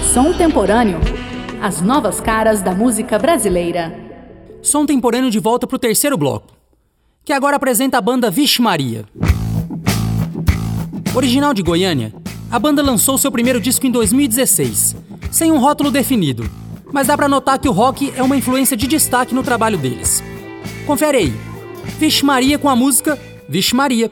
Som Temporâneo, as novas caras da música brasileira. Som Temporâneo de volta pro terceiro bloco, que agora apresenta a banda Vixe Maria. Original de Goiânia, a banda lançou seu primeiro disco em 2016, sem um rótulo definido, mas dá pra notar que o rock é uma influência de destaque no trabalho deles. Confere aí, Vixe Maria com a música Vixe Maria.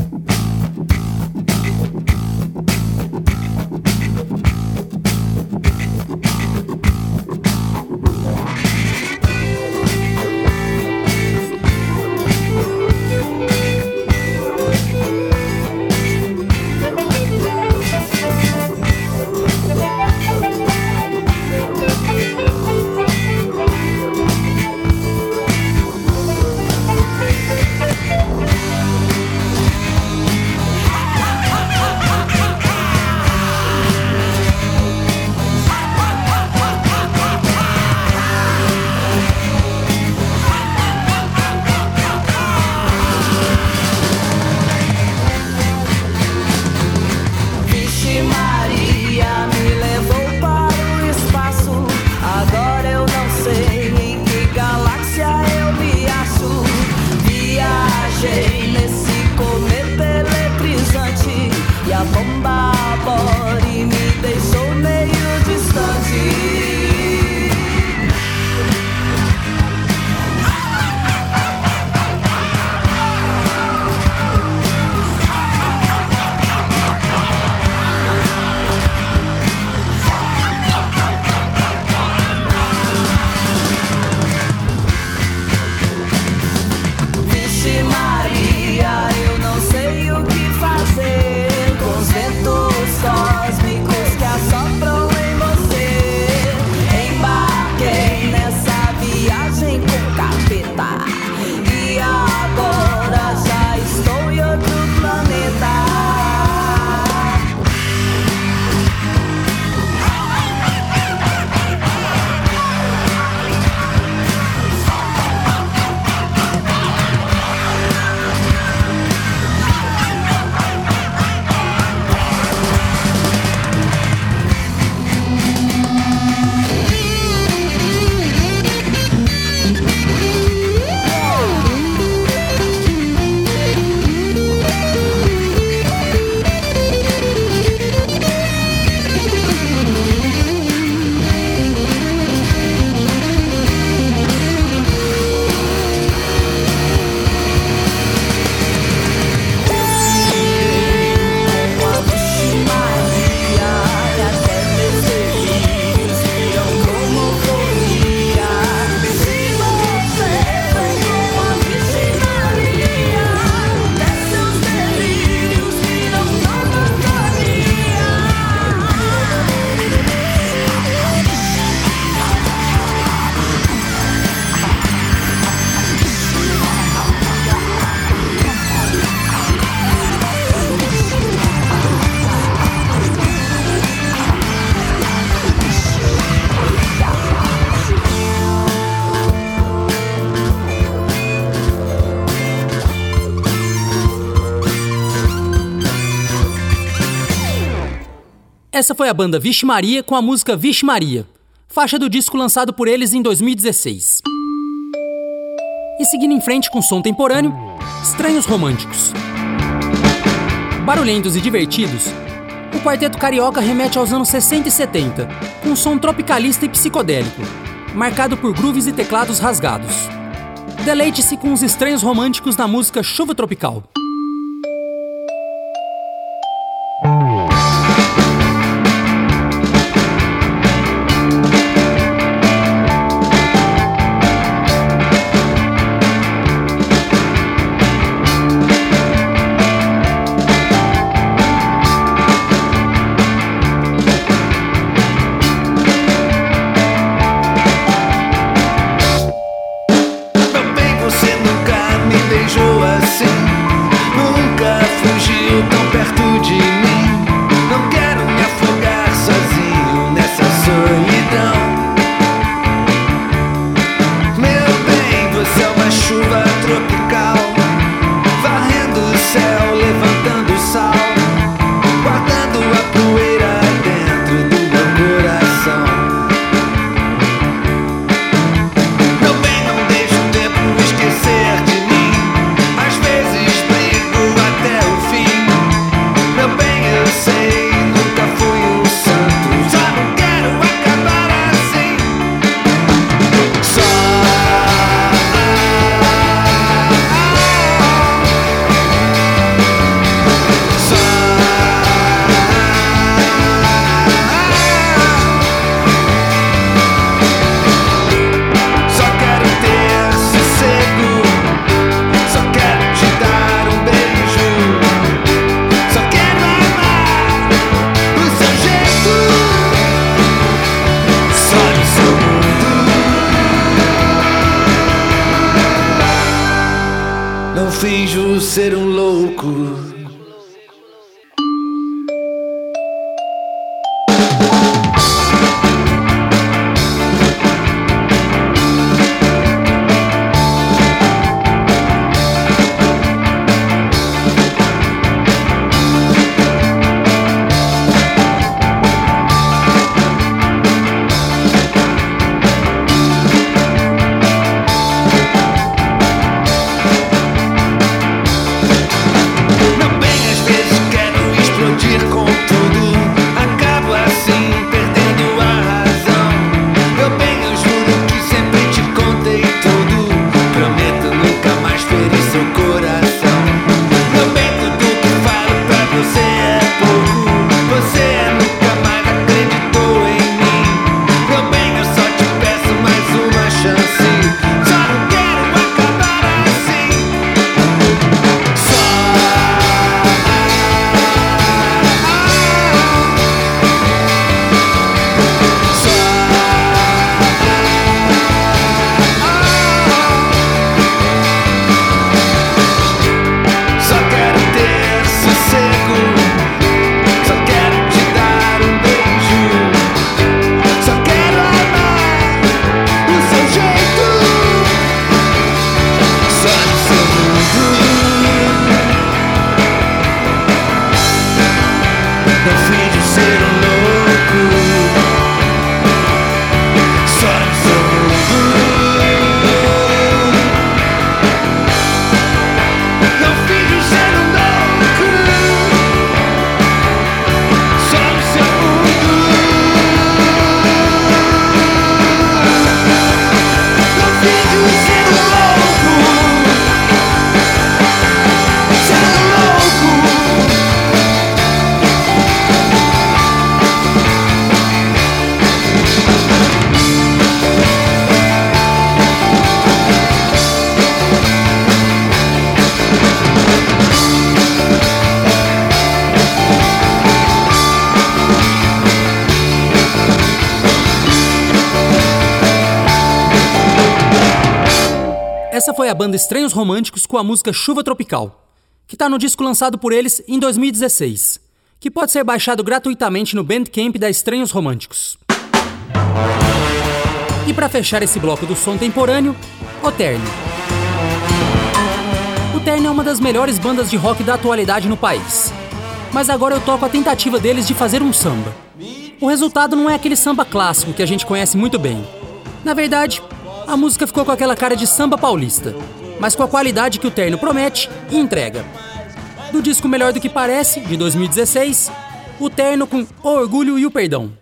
Essa foi a banda Vixe Maria com a música Vixe Maria, faixa do disco lançado por eles em 2016. E seguindo em frente com som temporâneo, Estranhos Românticos. Barulhentos e divertidos, o quarteto carioca remete aos anos 60 e 70, com um som tropicalista e psicodélico, marcado por grooves e teclados rasgados. Deleite-se com os Estranhos Românticos na música Chuva Tropical. Você nunca me beijou assim. finjo ser um louco. Essa foi a banda Estranhos Românticos com a música Chuva Tropical, que está no disco lançado por eles em 2016, que pode ser baixado gratuitamente no Bandcamp da Estranhos Românticos. E para fechar esse bloco do som temporâneo, o Terno. O Terno é uma das melhores bandas de rock da atualidade no país, mas agora eu toco a tentativa deles de fazer um samba. O resultado não é aquele samba clássico que a gente conhece muito bem. Na verdade, a música ficou com aquela cara de samba paulista, mas com a qualidade que o Terno promete e entrega. Do disco Melhor do que Parece, de 2016, o Terno com O Orgulho e o Perdão.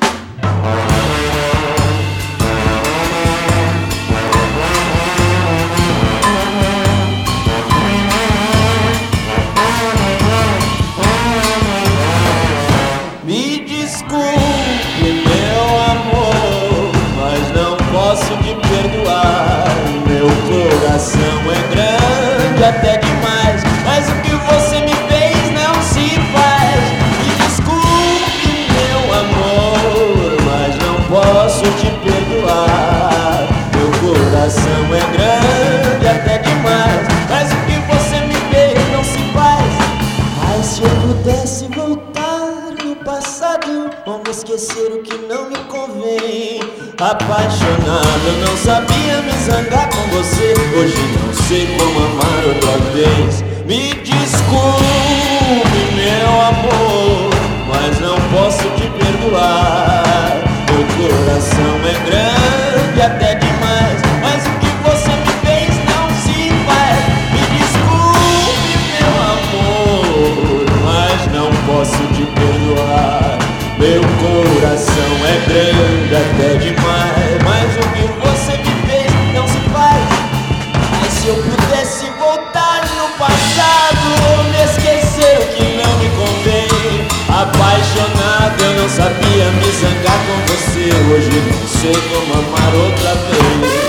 Me desculpe, meu amor, mas não posso te perdoar. Meu coração é grande até demais, mas o que você me fez não se faz. Me desculpe, meu amor, mas não posso te perdoar. Meu coração é grande até demais, mas o que você me fez não se faz. Ai, se eu pudesse voltar no passado, como esquecer o que não me convém. Apaixonado, eu não sabia me zangar com você. Hoje não sei como amar outra vez. Me desculpe, meu amor, mas não posso te perdoar. Meu coração é grande até demais, mas o que você me fez não se faz. Me desculpe, meu amor, mas não posso te perdoar. Meu coração é grande até demais, mas o que você me fez não se faz. Mas se eu pudesse voltar no passado, me esquecer o que não me convém. Apaixonado, eu não sabia me zangar com você. Hoje não sei como amar outra vez.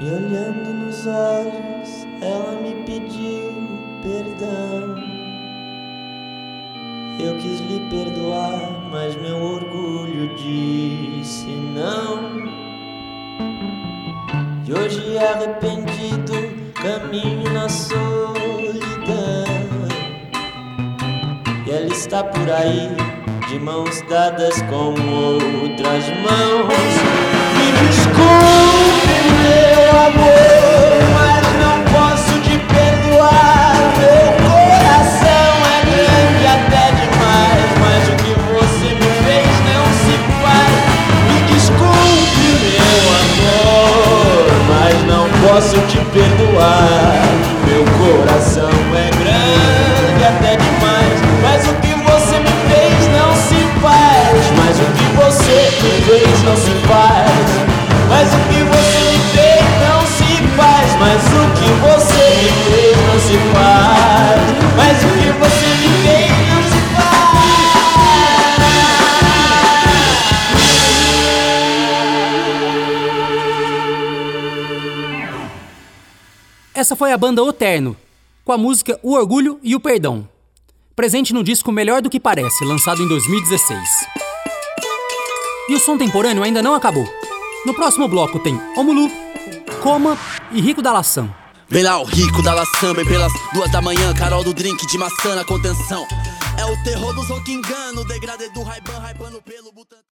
E olhando nos olhos, ela me pediu perdão. Eu quis lhe perdoar, mas meu orgulho disse não. E hoje arrependido, caminho na solidão. E ela está por aí, de mãos dadas com outras mãos. Me desculpe, meu amor, mas não posso te perdoar. Meu coração é grande até demais, mas o que você me fez não se faz. Me desculpe, meu amor, mas não posso te perdoar. Meu coração é grande até demais, mas o que você me fez não se faz. Mas o que você me fez não se faz. Mas o que você me fez não se faz. Mas o que você me fez não se faz. Mas o que você me fez não se faz. Essa foi a banda O Terno, com a música O Orgulho e o Perdão, presente no disco Melhor do que Parece, lançado em 2016. E o som temporâneo ainda não acabou. No próximo bloco tem Omulu, Coma e Rico da Laçã. Vem lá o Rico da Laçã, bem pelas 2 da manhã, Carol do drink de maçã na contenção. É o terror dos rock engano, degradê do Ray-Ban, hypando pelo Butantan.